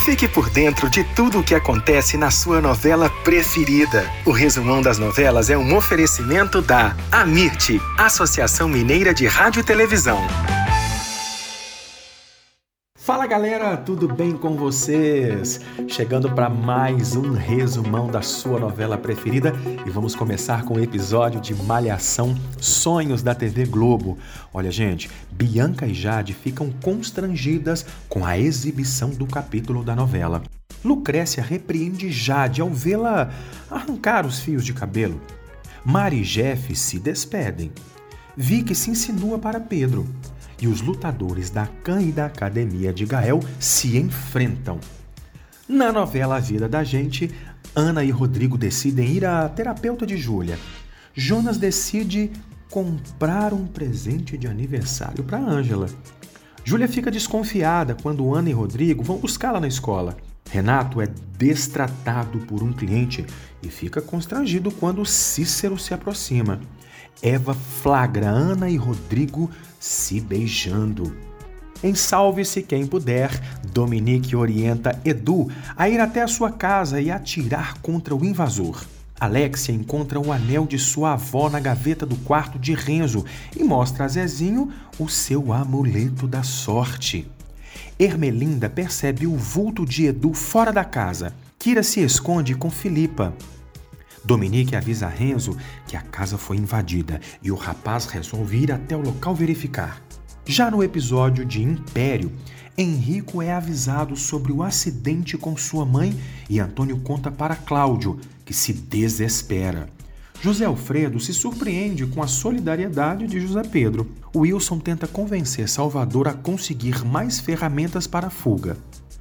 Fique por dentro de tudo o que acontece na sua novela preferida. O Resumão das Novelas é um oferecimento da AMIRT, Associação Mineira de Rádio e Televisão. Fala galera, tudo bem com vocês? Chegando para mais um resumão da sua novela preferida e vamos começar com o episódio de Malhação Sonhos da TV Globo. Olha gente, Bianca e Jade ficam constrangidas com a exibição do capítulo da novela. Lucrécia repreende Jade ao vê-la arrancar os fios de cabelo. Mari e Jeff se despedem. Vicky se insinua para Pedro. E os lutadores da CAN e da Academia de Gael se enfrentam. Na novela A Vida da Gente, Ana e Rodrigo decidem ir à terapeuta de Júlia. Jonas decide comprar um presente de aniversário para Ângela. Júlia fica desconfiada quando Ana e Rodrigo vão buscá-la na escola. Renato é destratado por um cliente e fica constrangido quando Cícero se aproxima. Eva flagra Ana e Rodrigo se beijando. Em Salve-se Quem Puder, Dominique orienta Edu a ir até a sua casa e atirar contra o invasor. Alexia encontra o anel de sua avó na gaveta do quarto de Renzo e mostra a Zezinho o seu amuleto da sorte. Ermelinda percebe o vulto de Edu fora da casa. Kira se esconde com Filipa. Dominique avisa a Renzo que a casa foi invadida e o rapaz resolve ir até o local verificar. Já no episódio de Império, Henrico é avisado sobre o acidente com sua mãe e Antônio conta para Cláudio, que se desespera. José Alfredo se surpreende com a solidariedade de José Pedro. Wilson tenta convencer Salvador a conseguir mais ferramentas para a fuga.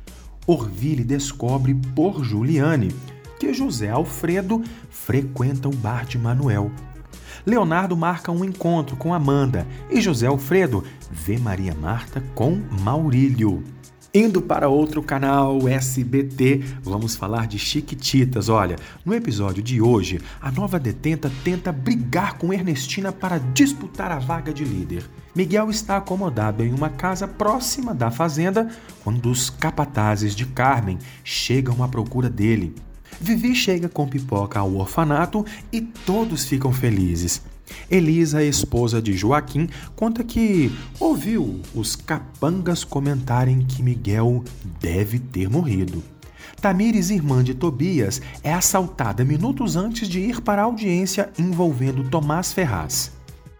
Orville descobre por Juliane que José Alfredo frequenta o bar de Manuel. Leonardo marca um encontro com Amanda e José Alfredo vê Maria Marta com Maurílio. Indo para outro canal, SBT, vamos falar de Chiquititas. Olha, no episódio de hoje, a nova detenta tenta brigar com Ernestina para disputar a vaga de líder. Miguel está acomodado em uma casa próxima da fazenda quando os capatazes de Carmen chegam à procura dele. Vivi chega com pipoca ao orfanato e todos ficam felizes. Elisa, esposa de Joaquim, conta que ouviu os capangas comentarem que Miguel deve ter morrido. Tamires, irmã de Tobias, é assaltada minutos antes de ir para a audiência envolvendo Tomás Ferraz.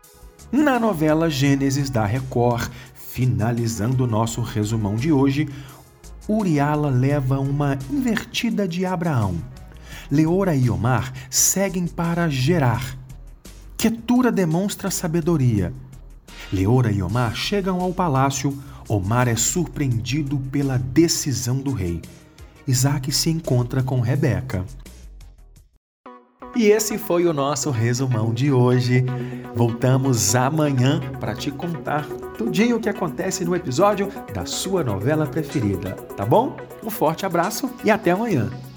Na novela Gênesis da Record, finalizando o nosso resumão de hoje, Uriala leva uma invertida de Abraão. Leora e Omar seguem para Gerar. Ketura demonstra sabedoria. Leora e Omar chegam ao palácio. Omar é surpreendido pela decisão do rei. Isaac se encontra com Rebeca. E esse foi o nosso resumão de hoje. Voltamos amanhã para te contar tudinho o que acontece no episódio da sua novela preferida, tá bom? Um forte abraço e até amanhã.